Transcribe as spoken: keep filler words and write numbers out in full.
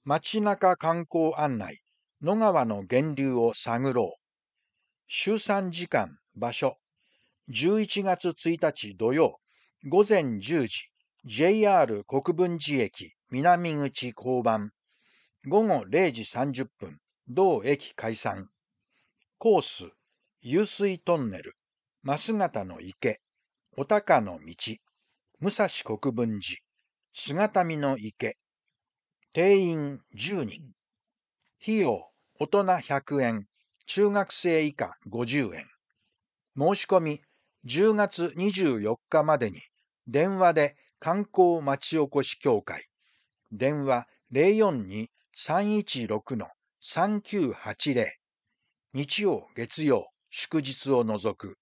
街中観光案内、野川の源流を探ろう。週さんじかん、場所。じゅういちがつついたち土曜、午前じゅうじ、ジェイアール 国分寺駅南口交番。午後れいじさんじゅっぷん、同駅解散。コース、湧水トンネル、増形の池、お鷹の道、武蔵国分寺、姿見の池。定員じゅうにん。費用、大人ひゃくえん、中学生以下ごじゅうえん。申し込み、じゅうがつにじゅうよっかまでに、電話で観光まちおこし協会。電話 ゼロよんに さんいちろく さんきゅうはちゼロ。日曜、月曜、祝日を除く。